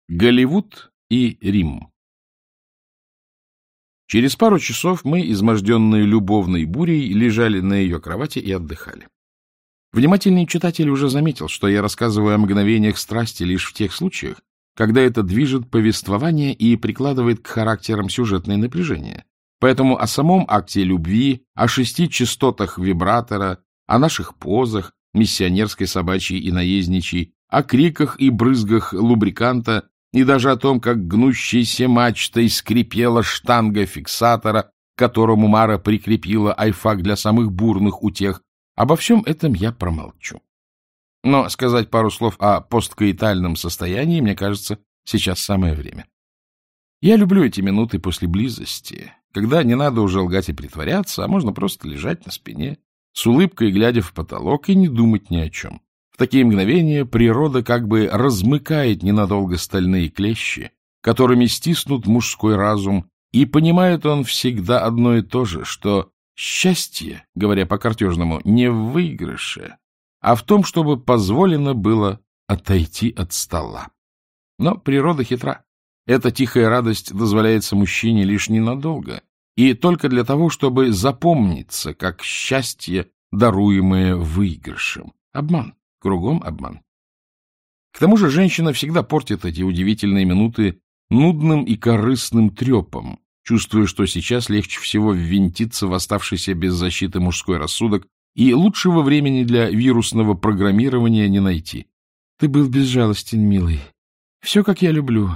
Голливуд и Рим. Через пару часов мы, изможденные любовной бурей, лежали на ее кровати и отдыхали. Внимательный читатель уже заметил, что я рассказываю о мгновениях страсти лишь в тех случаях, когда это движет повествование и прикладывает к характерам сюжетное напряжение. Поэтому о самом акте любви, о 6 частотах вибратора, о наших позах, миссионерской, собачьей и наездничьей, о криках и брызгах лубриканта и даже о том, как гнущейся мачтой скрипела штанга фиксатора, к которому Мара прикрепила айфак для самых бурных утех, обо всем этом я промолчу. Но сказать пару слов о посткоитальном состоянии, мне кажется, сейчас самое время. Я люблю эти минуты после близости, когда не надо уже лгать и притворяться, а можно просто лежать на спине, с улыбкой глядя в потолок и не думать ни о чем. В такие мгновения природа как бы размыкает ненадолго стальные клещи, которыми стиснут мужской разум, и понимает он всегда одно и то же, что счастье, говоря по-картежному, не в выигрыше, а в том, чтобы позволено было отойти от стола. Но природа хитра. Эта тихая радость дозволяется мужчине лишь ненадолго, и только для того, чтобы запомниться, как счастье, даруемое выигрышем. Обман. Кругом обман. К тому же женщина всегда портит эти удивительные минуты нудным и корыстным трепом, чувствуя, что сейчас легче всего ввинтиться в оставшийся без защиты мужской рассудок, и лучшего времени для вирусного программирования не найти. — Ты был безжалостен, милый. Все, как я люблю.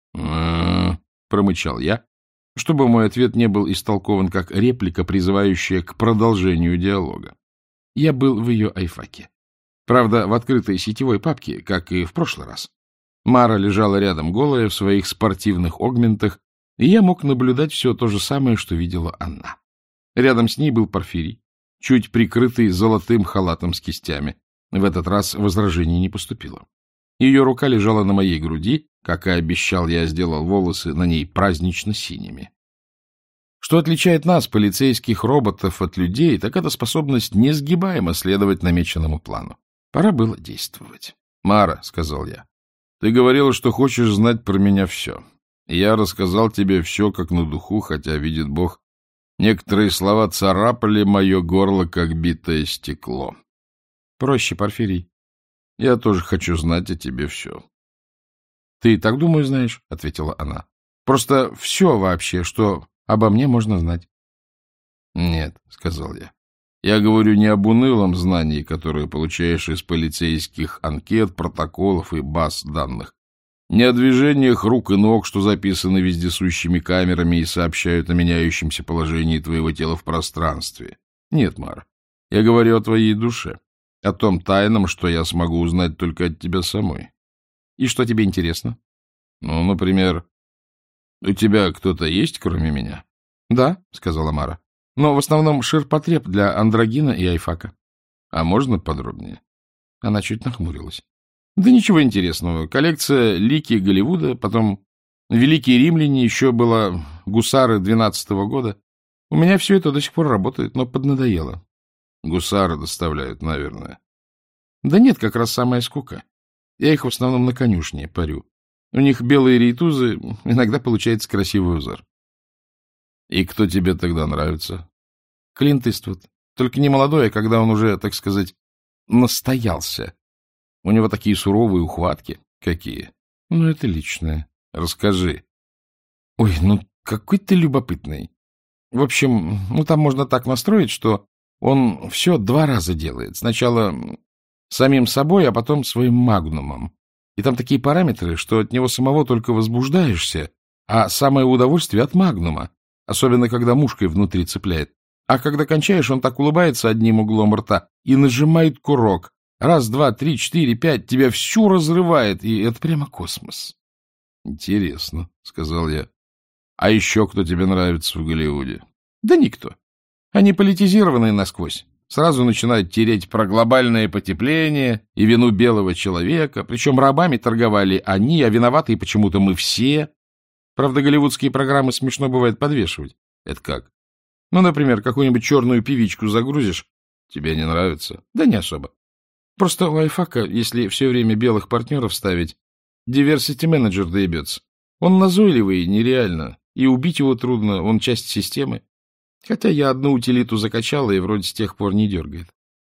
— промычал я, чтобы мой ответ не был истолкован как реплика, призывающая к продолжению диалога. Я был в ее айфаке. Правда, в открытой сетевой папке, как и в прошлый раз. Мара лежала рядом голая в своих спортивных огментах, и я мог наблюдать все то же самое, что видела она. Рядом с ней был Порфирий, чуть прикрытый золотым халатом с кистями. В этот раз возражений не поступило. Ее рука лежала на моей груди, как и обещал, я сделал волосы на ней празднично-синими. Что отличает нас, полицейских роботов, от людей, так это способность несгибаемо следовать намеченному плану. Пора было действовать. — Мара, — сказал я, — ты говорила, что хочешь знать про меня все. Я рассказал тебе все как на духу, хотя, видит Бог, некоторые слова царапали мое горло, как битое стекло. — Проще, Порфирий. Я тоже хочу знать о тебе все. — Ты так, думаю, знаешь, — ответила она. — Просто все вообще, что обо мне можно знать. — Нет, — сказал я. Я говорю не об унылом знании, которое получаешь из полицейских анкет, протоколов и баз данных, не о движениях рук и ног, что записаны вездесущими камерами и сообщают о меняющемся положении твоего тела в пространстве. Нет, Мара, я говорю о твоей душе, о том тайном, что я смогу узнать только от тебя самой. И что тебе интересно? Ну, например, у тебя кто-то есть, кроме меня? Да, сказала Мара. Но в основном ширпотреб для андрогина и айфака. А можно подробнее? Она чуть нахмурилась. Да ничего интересного. Коллекция лики Голливуда, потом великие римляне, еще было гусары 12-го года. У меня все это до сих пор работает, но поднадоело. Гусары доставляют, наверное. Да нет, как раз самая скука. Я их в основном на конюшне парю. У них белые рейтузы, иногда получается красивый узор. И кто тебе тогда нравится? Клинт Иствуд. Только не молодой, а когда он уже, так сказать, настоялся. У него такие суровые ухватки. Какие? Ну, это личное. Расскажи. Ой, ну какой ты любопытный. В общем, ну там можно так настроить, что он все 2 раза делает. Сначала самим собой, а потом своим магнумом. И там такие параметры, что от него самого только возбуждаешься, а самое удовольствие от магнума. Особенно, когда мушкой внутри цепляет. А когда кончаешь, он так улыбается одним углом рта и нажимает курок. 1, 2, 3, 4, 5, тебя всю разрывает, и это прямо космос. — Интересно, — сказал я. — А еще кто тебе нравится в Голливуде? — Да никто. Они политизированные насквозь. Сразу начинают тереть про глобальное потепление и вину белого человека. Причем рабами торговали они, а виноватые почему-то мы все. Правда, голливудские программы смешно бывает подвешивать. Это как? Ну, например, какую-нибудь черную певичку загрузишь. Тебе не нравится? Да не особо. Просто у айфака, если все время белых партнеров ставить, диверсити-менеджер доебется. Он назойливый, нереально, и убить его трудно, он часть системы. Хотя я одну утилиту закачала, и вроде с тех пор не дергает.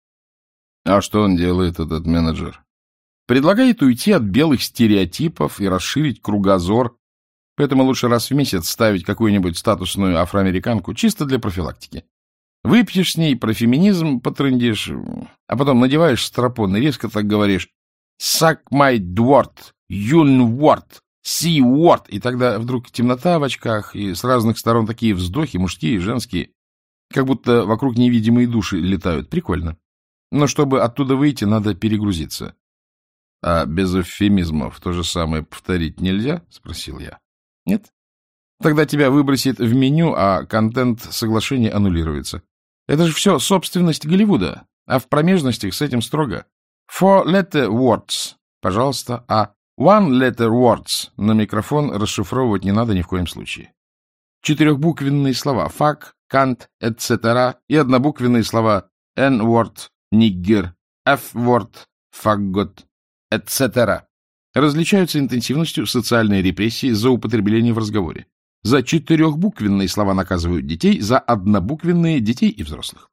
А что он делает, этот менеджер? Предлагает уйти от белых стереотипов и расширить кругозор, поэтому лучше раз в месяц ставить какую-нибудь статусную афроамериканку чисто для профилактики. Выпьешь с ней, про феминизм потрындишь, а потом надеваешь стропон и резко так говоришь «Suck my dwart, yuln wart, see wart», и тогда вдруг темнота в очках, и с разных сторон такие вздохи, мужские и женские, как будто вокруг невидимые души летают. Прикольно. Но чтобы оттуда выйти, надо перегрузиться. — А без эвфемизмов то же самое повторить нельзя? — спросил я. — Нет. Тогда тебя выбросит в меню, а контент соглашения аннулируется. Это же все собственность Голливуда, а в промежностях с этим строго. Four-letter words, пожалуйста, а one-letter words на микрофон расшифровывать не надо ни в коем случае. Четырехбуквенные слова fuck, can't, etc. и однобуквенные слова n-word, nigger, f-word, faggot, etc. различаются интенсивностью социальной репрессии за употребление в разговоре. За четырехбуквенные слова наказывают детей, за однобуквенные — детей и взрослых.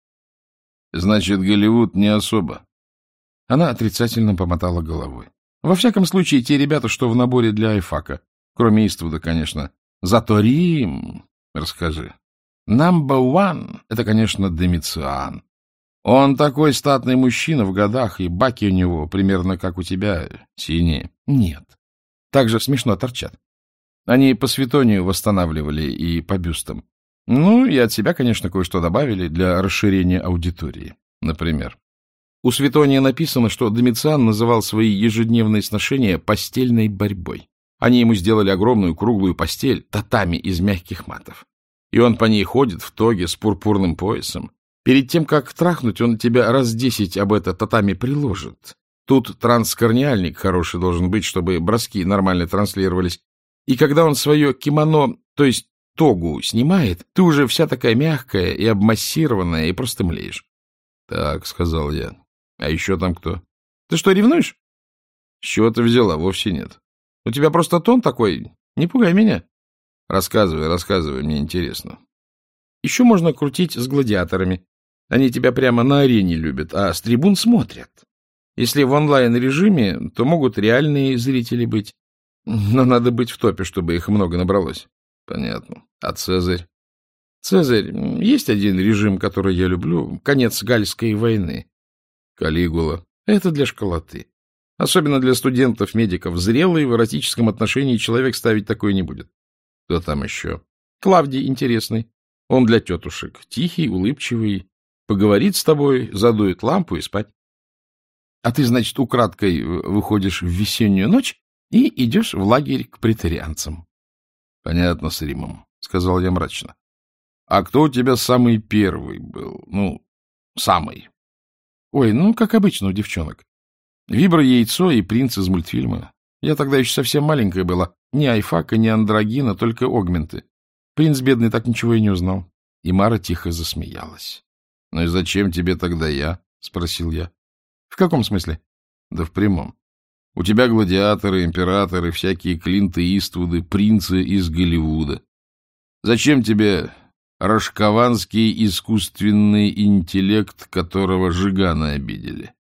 Значит, Голливуд не особо. Она отрицательно помотала головой. Во всяком случае, те ребята, что в наборе для айфака. Кроме Иствуда, конечно. Зато Рим, расскажи. Number one — это, конечно, Домициан. Он такой статный мужчина в годах, и баки у него примерно как у тебя, синие. Нет. Так же смешно торчат. Они по Светонию восстанавливали и по бюстам. Ну, и от себя, конечно, кое-что добавили для расширения аудитории. Например, у Светония написано, что Домициан называл свои ежедневные сношения постельной борьбой. Они ему сделали огромную круглую постель, татами из мягких матов. И он по ней ходит в тоге с пурпурным поясом. Перед тем, как трахнуть, он тебя раз 10 об это татами приложит. Тут транскорниальник хороший должен быть, чтобы броски нормально транслировались. И когда он свое кимоно, то есть тогу, снимает, ты уже вся такая мягкая и обмассированная, и просто млеешь. — Так, — сказал я. — А еще там кто? — Ты что, ревнуешь? — С чего ты взяла? Вовсе нет. У тебя просто тон такой. Не пугай меня. — Рассказывай, мне интересно. Еще можно крутить с гладиаторами. Они тебя прямо на арене любят, а с трибун смотрят. Если в онлайн-режиме, то могут реальные зрители быть. Но надо быть в топе, чтобы их много набралось. Понятно. А Цезарь? Цезарь. Есть один режим, который я люблю. Конец Гальской войны. Калигула. Это для школоты. Особенно для студентов-медиков. Зрелый в эротическом отношении человек ставить такое не будет. Кто там еще? Клавдий интересный. Он для тетушек. Тихий, улыбчивый. Поговорит с тобой, задует лампу и спать. А ты, значит, украдкой выходишь в весеннюю ночь и идешь в лагерь к претарианцам. — Понятно с Римом, — сказал я мрачно. — А кто у тебя самый первый был? Ну, самый. — Ой, ну, как обычно у девчонок. Вибро-яйцо и принц из мультфильма. Я тогда еще совсем маленькая была. Ни айфака, ни андрогина, только огменты. Принц бедный так ничего и не узнал. И Мара тихо засмеялась. — Ну и зачем тебе тогда я? — спросил я. — В каком смысле? — Да в прямом. У тебя гладиаторы, императоры, всякие Клинты Иствуды, принцы из Голливуда. Зачем тебе рашкованский искусственный интеллект, которого жиганы обидели?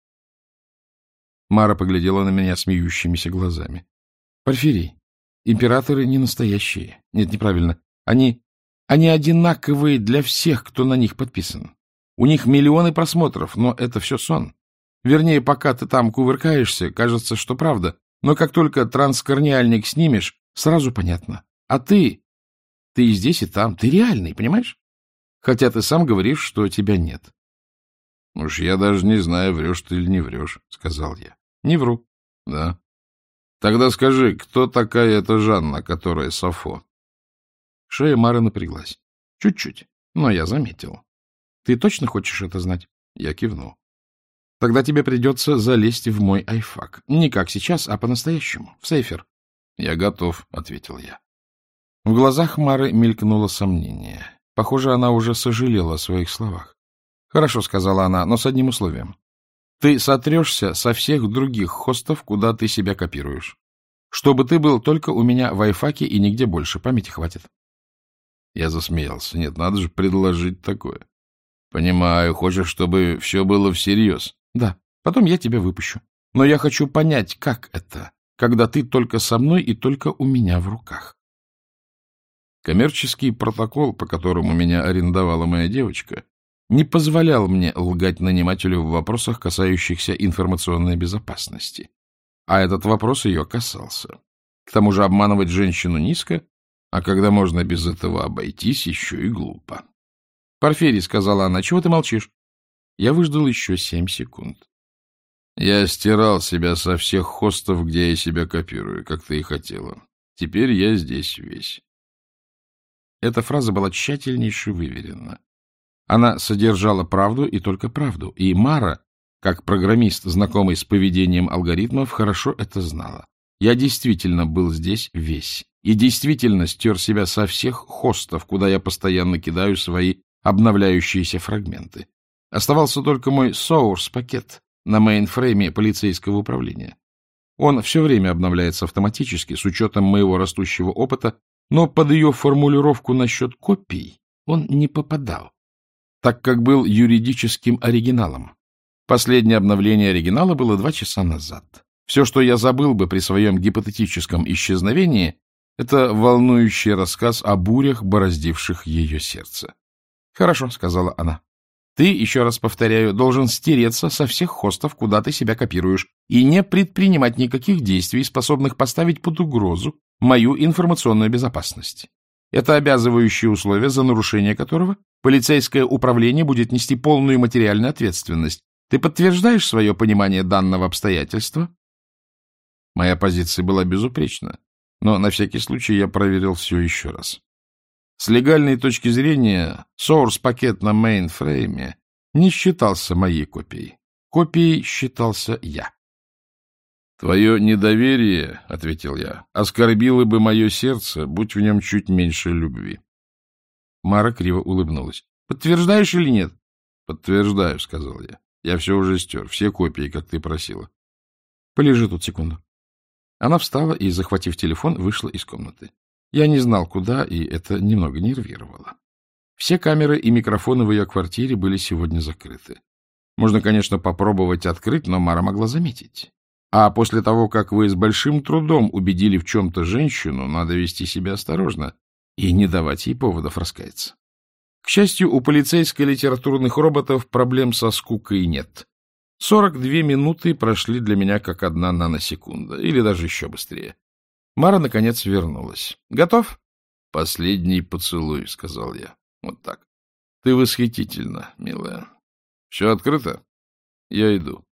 Мара поглядела на меня смеющимися глазами. — Порфирий, императоры не настоящие. Нет, неправильно. Они одинаковые для всех, кто на них подписан. У них миллионы просмотров, но это все сон. Вернее, пока ты там кувыркаешься, кажется, что правда. Но как только транскорниальник снимешь, сразу понятно. А ты и здесь, и там. Ты реальный, понимаешь? Хотя ты сам говоришь, что тебя нет. — Уж я даже не знаю, врешь ты или не врешь, — сказал я. — Не вру. — Да. — Тогда скажи, кто такая эта Жанна, которая Сафо? Шея Мары напряглась. Чуть-чуть, но я заметил. — Ты точно хочешь это знать? Я кивнул. — Тогда тебе придется залезть в мой айфак. Не как сейчас, а по-настоящему, в сейфер. — Я готов, — ответил я. В глазах Мары мелькнуло сомнение. Похоже, она уже сожалела о своих словах. — Хорошо, — сказала она, — но с одним условием. Ты сотрешься со всех других хостов, куда ты себя копируешь. Чтобы ты был только у меня в айфаке и нигде больше. Памяти хватит. Я засмеялся. Нет, надо же предложить такое. Понимаю, хочешь, чтобы все было всерьез. Да, потом я тебя выпущу. Но я хочу понять, как это, когда ты только со мной и только у меня в руках. Коммерческий протокол, по которому меня арендовала моя девочка, не позволял мне лгать нанимателю в вопросах, касающихся информационной безопасности. А этот вопрос ее касался. К тому же обманывать женщину низко, а когда можно без этого обойтись, еще и глупо. — Порфирий, — сказала она, — чего ты молчишь? Я выждал еще 7 секунд. Я стирал себя со всех хостов, где я себя копирую, как ты и хотела. Теперь я здесь весь. Эта фраза была тщательнейше выверена. Она содержала правду и только правду, и Мара, как программист, знакомый с поведением алгоритмов, хорошо это знала. Я действительно был здесь весь, и действительно стер себя со всех хостов, куда я постоянно кидаю свои обновляющиеся фрагменты. Оставался только мой source-пакет на мейнфрейме полицейского управления. Он все время обновляется автоматически, с учетом моего растущего опыта, но под ее формулировку насчет копий он не попадал, так как был юридическим оригиналом. Последнее обновление оригинала было 2 часа назад. Все, что я забыл бы при своем гипотетическом исчезновении, это волнующий рассказ о бурях, бороздивших ее сердце. — Хорошо, — сказала она. — Ты, еще раз повторяю, должен стереться со всех хостов, куда ты себя копируешь, и не предпринимать никаких действий, способных поставить под угрозу мою информационную безопасность. Это обязывающее условие, за нарушение которого полицейское управление будет нести полную материальную ответственность. Ты подтверждаешь свое понимание данного обстоятельства? Моя позиция была безупречна, но на всякий случай я проверил все еще раз. С легальной точки зрения, source-пакет на мейнфрейме не считался моей копией. Копией считался я. — Твое недоверие, — ответил я, — оскорбило бы мое сердце, будь в нем чуть меньше любви. Мара криво улыбнулась. — Подтверждаешь или нет? — Подтверждаю, — сказал я. Я все уже стер, все копии, как ты просила. — Полежи тут секунду. Она встала и, захватив телефон, вышла из комнаты. Я не знал, куда, и это немного нервировало. Все камеры и микрофоны в ее квартире были сегодня закрыты. Можно, конечно, попробовать открыть, но Мара могла заметить. А после того, как вы с большим трудом убедили в чем-то женщину, надо вести себя осторожно и не давать ей поводов раскаяться. К счастью, у полицейско-литературных роботов проблем со скукой нет. 42 минуты прошли для меня как 1 наносекунда, или даже еще быстрее. Мара, наконец, вернулась. — Готов? — Последний поцелуй, — сказал я. Вот так. — Ты восхитительна, милая. Все открыто? Я иду.